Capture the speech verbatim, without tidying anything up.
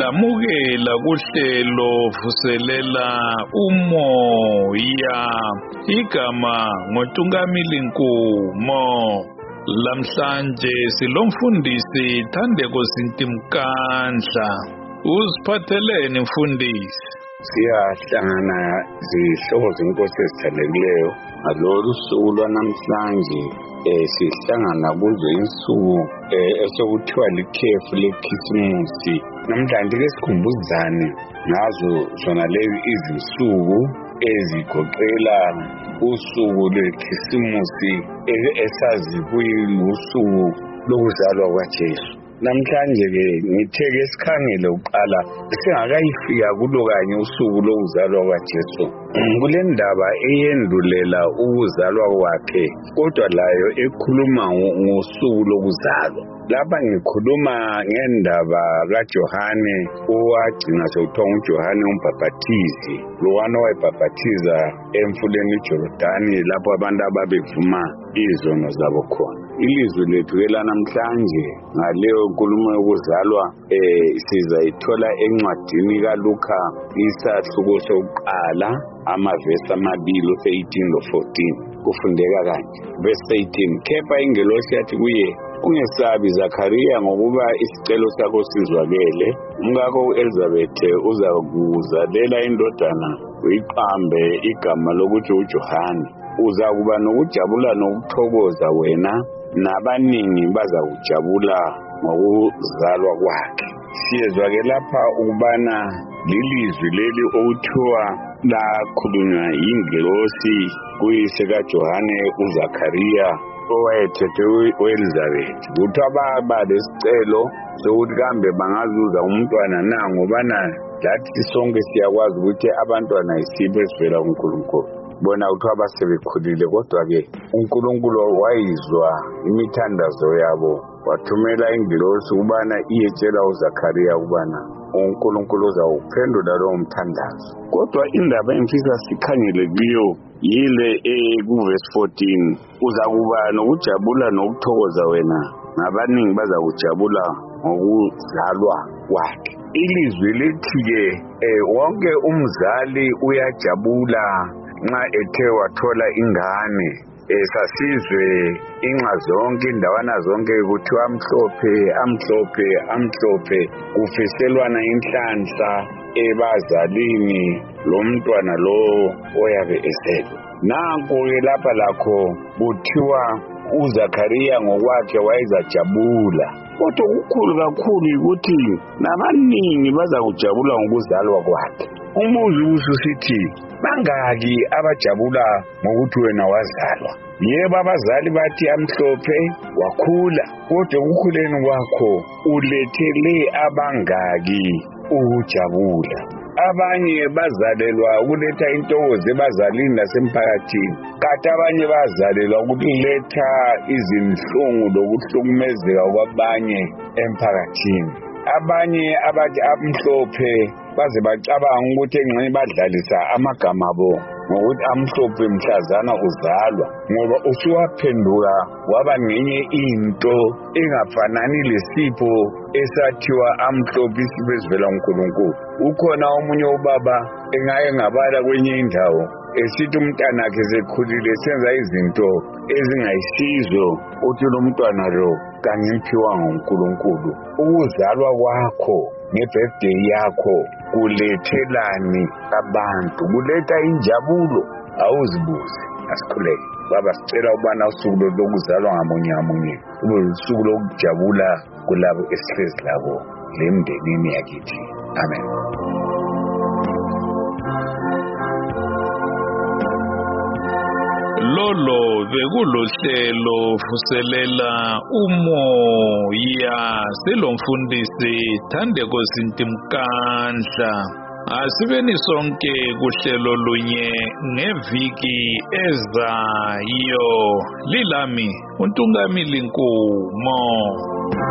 Silamukela kuhlelo vuselela umoya. Igama ngoTungamili Nkumo. Lamhlanje silomfundisi Thandeko Zintimkandla. Uziphatheleni mfundisi? Siyahlangana zihloko zenkosi ezithalekileyo ngalolu suku lwanamhlanje eh sihlangana kuzo insuku eh esokuthiwa likhefu lekhisimusi. Namhlanje ke sikhumbuzane ngazo zona lezi izinsuku ezigoqela usuku lwekhisimusi esazi kuyusuku lokuzalwa kwaJesu. Namhlanje ke ngithe ke sikhangele uqala singakayifika kulo kanye usuku lokuzalwa kwaJesu. Kule ndaba eyendulela ukuzalwa kwakhe kodwa layo ekhuluma ngosuku lokuzalwa. Lapha ngikhuluma ngendaba kaJohane owagcina sekuthiwa uJohane umbhaphathizi, lowana owayebhaphathiza emfuleni uJorodani lapho abantu ababevuma izono zabo khona. Ilizwi lethu ke lanamhlanje ngaleyo nkulumo yokuzalwa eh sizayithola encwadini kaLuka isahluko sokuqala amavesi amabili u-eighteen lo-fourteen. Kufundeka kanje. Verse eighteen, kepha ingelosi yathi kuye, ungesabi Zakhariya ngokuba isicelo sakho sizwakele, umkakho uElizabeth uzakuzalela indodana uyiqambe igama lokuthi uJohane. Uzakuba nokujabula nokuthokoza wena nabaningi bazakujabula ngokuzalwa kwakhe. Siyezwa ke lapha ukubana lilizwi leli okuthiwa lakhulunywa yingelosi kuyise kaJohane uZakhariya owayethethe uElizabeth. Kuthiwa baba lesicelo sokuthi kambe bangazuza umntwana na ngobana lathi sonke siyakwazi ukuthi abantwana isipho esivela kuNkulunkulu. Bona kuthiwa basebekhulile kodwa ke uNkulunkulu wayizwa imithandazo yabo wathumela ingelosi ukubana iyetshela uZakhariya ukubana uNkulunkulu uzawuphendula lowo mthandazo. Kodwa indaba emfisa sikhangele kuyo yile ku-verse fourteen, uzakuba nokujabula nokuthokoza wena nabaningi bazakujabula ngokuzalwa kwakhe. Ilizwi lithi-ke eh wonke umzali uyajabula nxa ethe wathola ingane. Esasizwe inxa zonke indawana zonke kuthiwa amhlophe amhlophe amhlophe kufiselwana inhlanhla ebazalini lomntwana lo oyabe ezelwe. Nanko ke lapha lakho kuthiwa uZakhariya ngokwakhe wayezajabula, kodwa ukukhulu kakhulu ukuthi nabaningi bazakujabula ngokuzalwa kwakhe. Umuzi ususithi bangaki abajabula ngokuthi wena wazalwa? Yebo abazali bathi amhlophe wakhula, kodwa ukukhuleni kwakho ulethele abangaki ukujabula? Abanye bazalelwa ukuletha intokozo ebazalini nasemphakathini, kanti abanye bazalelwa ukuletha izinhlungu lokuhlukumezeka kwabanye emphakathini. Abanye abathi amhlophe baze bacabanga ukuthi engxenye badlalisa amagama abo ngokuthi amhlophe mhlazana uzalwa, ngoba usuwaphenduka waba ngenye into engafanani lesipho esathiwa amhlophe, isipho esivela kuNkulunkulu. Ukhona omunye ubaba engaye ngabala kwenye indawo esithi umntanakhe sekhulile senza izinto ezingayisizo, uthi lo mntwana lo kangimphiwanga uNkulunkulu. Ukuzalwa kwakho nge-birthday yakho kulethelani abantu? Kuletha injabulo? Awuzibuze. Asikhuleke baba, sicela ukubana usuku lokuzalwa ngamunye ngamunye kube usuku lokujabula kulabo esihlezi labo lemndenini yakithi. Amen. Lolo bekulohlelo vuselela umoya selomfundisi Thandeko Zintimkandla. Asibeni sonke kuhlelo lunye ngeviki ezayo. Lilami uNtungamili Nkumo.